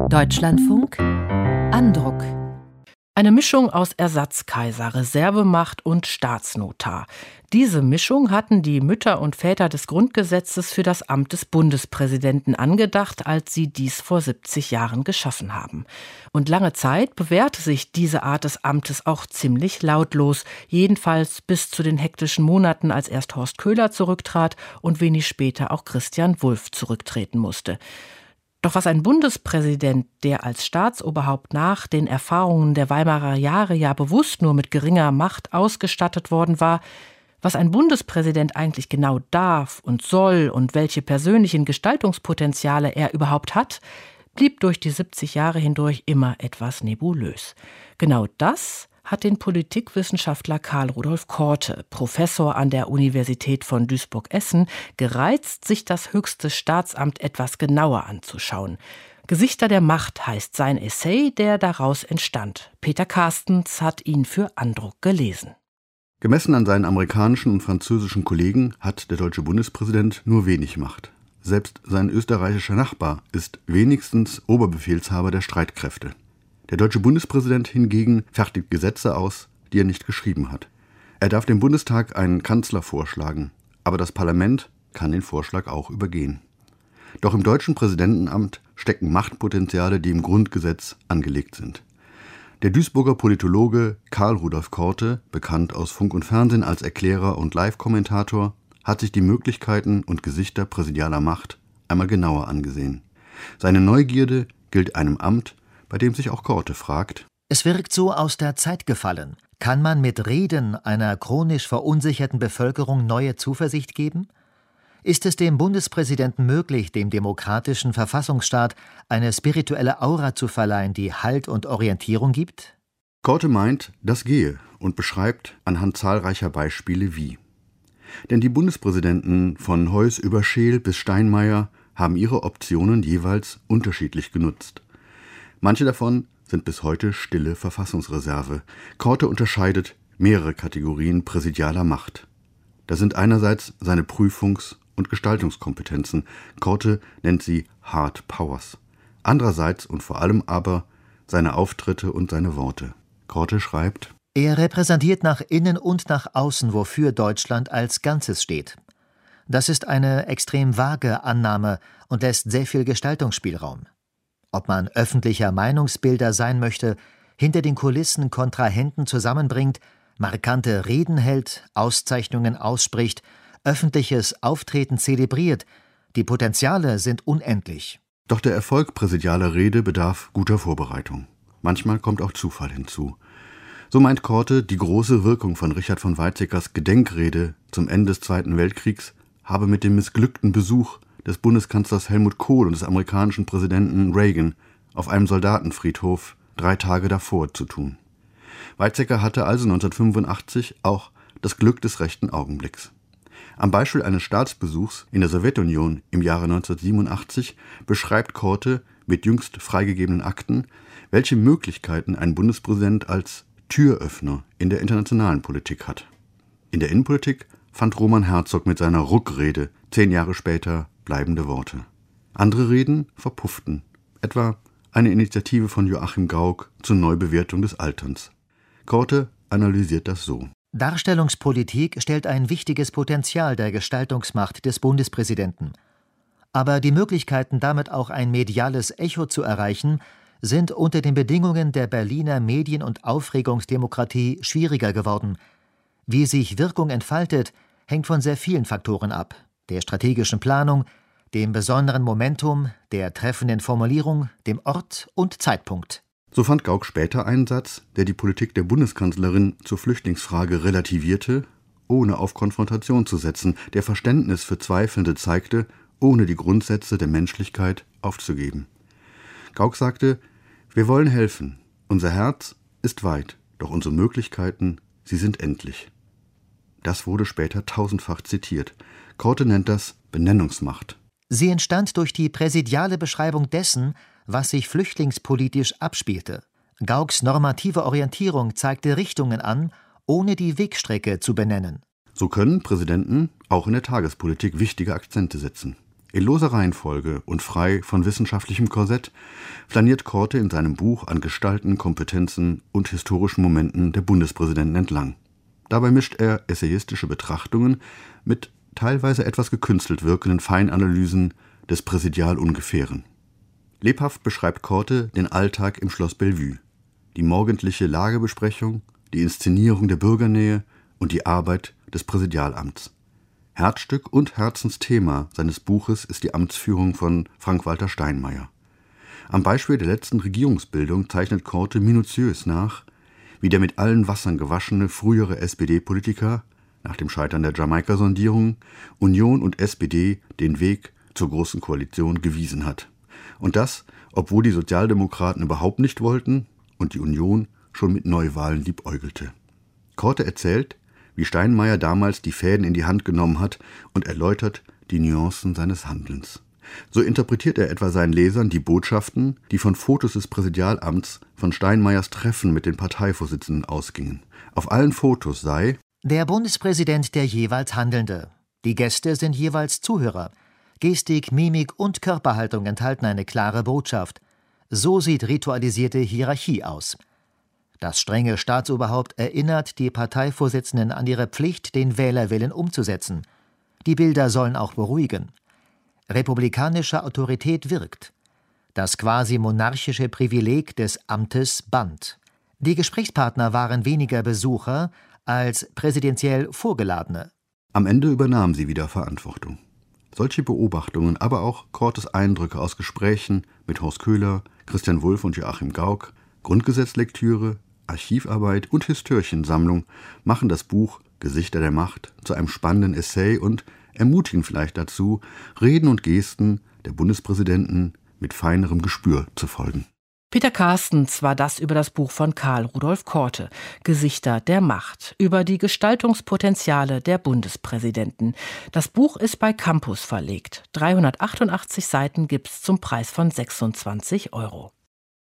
Deutschlandfunk Andruck. Eine Mischung aus Ersatzkaiser, Reservemacht und Staatsnotar. Diese Mischung hatten die Mütter und Väter des Grundgesetzes für das Amt des Bundespräsidenten angedacht, als sie dies vor 70 Jahren geschaffen haben. Und lange Zeit bewährte sich diese Art des Amtes auch ziemlich lautlos, jedenfalls bis zu den hektischen Monaten, als erst Horst Köhler zurücktrat und wenig später auch Christian Wulff zurücktreten musste. Doch was ein Bundespräsident, der als Staatsoberhaupt nach den Erfahrungen der Weimarer Jahre ja bewusst nur mit geringer Macht ausgestattet worden war, was ein Bundespräsident eigentlich genau darf und soll und welche persönlichen Gestaltungspotenziale er überhaupt hat, blieb durch die 70 Jahre hindurch immer etwas nebulös. Genau das hat den Politikwissenschaftler Karl Rudolf Korte, Professor an der Universität von Duisburg-Essen, gereizt, sich das höchste Staatsamt etwas genauer anzuschauen. Gesichter der Macht heißt sein Essay, der daraus entstand. Peter Carstens hat ihn für Andruck gelesen. Gemessen an seinen amerikanischen und französischen Kollegen hat der deutsche Bundespräsident nur wenig Macht. Selbst sein österreichischer Nachbar ist wenigstens Oberbefehlshaber der Streitkräfte. Der deutsche Bundespräsident hingegen fertigt Gesetze aus, die er nicht geschrieben hat. Er darf dem Bundestag einen Kanzler vorschlagen, aber das Parlament kann den Vorschlag auch übergehen. Doch im deutschen Präsidentenamt stecken Machtpotenziale, die im Grundgesetz angelegt sind. Der Duisburger Politologe Karl Rudolf Korte, bekannt aus Funk und Fernsehen als Erklärer und Live-Kommentator, hat sich die Möglichkeiten und Gesichter präsidialer Macht einmal genauer angesehen. Seine Neugierde gilt einem Amt, bei dem sich auch Korte fragt: Es wirkt so aus der Zeit gefallen. Kann man mit Reden einer chronisch verunsicherten Bevölkerung neue Zuversicht geben? Ist es dem Bundespräsidenten möglich, dem demokratischen Verfassungsstaat eine spirituelle Aura zu verleihen, die Halt und Orientierung gibt? Korte meint, das gehe und beschreibt anhand zahlreicher Beispiele wie. Denn die Bundespräsidenten von Heuss über Scheel bis Steinmeier haben ihre Optionen jeweils unterschiedlich genutzt. Manche davon sind bis heute stille Verfassungsreserve. Korte unterscheidet mehrere Kategorien präsidialer Macht. Da sind einerseits seine Prüfungs- und Gestaltungskompetenzen. Korte nennt sie Hard Powers. Andererseits und vor allem aber seine Auftritte und seine Worte. Korte schreibt: Er repräsentiert nach innen und nach außen, wofür Deutschland als Ganzes steht. Das ist eine extrem vage Annahme und lässt sehr viel Gestaltungsspielraum. Ob man öffentlicher Meinungsbilder sein möchte, hinter den Kulissen Kontrahenten zusammenbringt, markante Reden hält, Auszeichnungen ausspricht, öffentliches Auftreten zelebriert, die Potenziale sind unendlich. Doch der Erfolg präsidialer Rede bedarf guter Vorbereitung. Manchmal kommt auch Zufall hinzu. So meint Korte, die große Wirkung von Richard von Weizsäckers Gedenkrede zum Ende des Zweiten Weltkriegs habe mit dem missglückten Besuch des Bundeskanzlers Helmut Kohl und des amerikanischen Präsidenten Reagan auf einem Soldatenfriedhof 3 Tage davor zu tun. Weizsäcker hatte also 1985 auch das Glück des rechten Augenblicks. Am Beispiel eines Staatsbesuchs in der Sowjetunion im Jahre 1987 beschreibt Korte mit jüngst freigegebenen Akten, welche Möglichkeiten ein Bundespräsident als Türöffner in der internationalen Politik hat. In der Innenpolitik fand Roman Herzog mit seiner Ruck-Rede 10 Jahre später bleibende Worte. Andere Reden verpufften, etwa eine Initiative von Joachim Gauck zur Neubewertung des Alterns. Korte analysiert das so: Darstellungspolitik stellt ein wichtiges Potenzial der Gestaltungsmacht des Bundespräsidenten. Aber die Möglichkeiten, damit auch ein mediales Echo zu erreichen, sind unter den Bedingungen der Berliner Medien- und Aufregungsdemokratie schwieriger geworden. Wie sich Wirkung entfaltet, hängt von sehr vielen Faktoren ab: der strategischen Planung, dem besonderen Momentum, der treffenden Formulierung, dem Ort und Zeitpunkt. So fand Gauck später einen Satz, der die Politik der Bundeskanzlerin zur Flüchtlingsfrage relativierte, ohne auf Konfrontation zu setzen, der Verständnis für Zweifelnde zeigte, ohne die Grundsätze der Menschlichkeit aufzugeben. Gauck sagte: Wir wollen helfen. Unser Herz ist weit, doch unsere Möglichkeiten, sie sind endlich. Das wurde später tausendfach zitiert. Korte nennt das Benennungsmacht. Sie entstand durch die präsidiale Beschreibung dessen, was sich flüchtlingspolitisch abspielte. Gaucks normative Orientierung zeigte Richtungen an, ohne die Wegstrecke zu benennen. So können Präsidenten auch in der Tagespolitik wichtige Akzente setzen. In loser Reihenfolge und frei von wissenschaftlichem Korsett flaniert Korte in seinem Buch an Gestalten, Kompetenzen und historischen Momenten der Bundespräsidenten entlang. Dabei mischt er essayistische Betrachtungen mit teilweise etwas gekünstelt wirkenden Feinanalysen des Präsidial-Ungefähren. Lebhaft beschreibt Korte den Alltag im Schloss Bellevue, die morgendliche Lagebesprechung, die Inszenierung der Bürgernähe und die Arbeit des Präsidialamts. Herzstück und Herzensthema seines Buches ist die Amtsführung von Frank-Walter Steinmeier. Am Beispiel der letzten Regierungsbildung zeichnet Korte minutiös nach, wie der mit allen Wassern gewaschene frühere SPD-Politiker nach dem Scheitern der Jamaika-Sondierung Union und SPD den Weg zur Großen Koalition gewiesen hat. Und das, obwohl die Sozialdemokraten überhaupt nicht wollten und die Union schon mit Neuwahlen liebäugelte. Korte erzählt, wie Steinmeier damals die Fäden in die Hand genommen hat und erläutert die Nuancen seines Handelns. So interpretiert er etwa seinen Lesern die Botschaften, die von Fotos des Präsidialamts von Steinmeiers Treffen mit den Parteivorsitzenden ausgingen. Auf allen Fotos sei der Bundespräsident der jeweils Handelnde. Die Gäste sind jeweils Zuhörer. Gestik, Mimik und Körperhaltung enthalten eine klare Botschaft. So sieht ritualisierte Hierarchie aus. Das strenge Staatsoberhaupt erinnert die Parteivorsitzenden an ihre Pflicht, den Wählerwillen umzusetzen. Die Bilder sollen auch beruhigen. Republikanische Autorität wirkt. Das quasi monarchische Privileg des Amtes band. Die Gesprächspartner waren weniger Besucher als präsidentiell Vorgeladene. Am Ende übernahmen sie wieder Verantwortung. Solche Beobachtungen, aber auch Kortes Eindrücke aus Gesprächen mit Horst Köhler, Christian Wulff und Joachim Gauck, Grundgesetzlektüre, Archivarbeit und Histörchensammlung machen das Buch Gesichter der Macht zu einem spannenden Essay und ermutigen vielleicht dazu, Reden und Gesten der Bundespräsidenten mit feinerem Gespür zu folgen. Peter Carstens war das über das Buch von Karl Rudolf Korte, Gesichter der Macht, über die Gestaltungspotenziale der Bundespräsidenten. Das Buch ist bei Campus verlegt. 388 Seiten gibt's zum Preis von 26 €.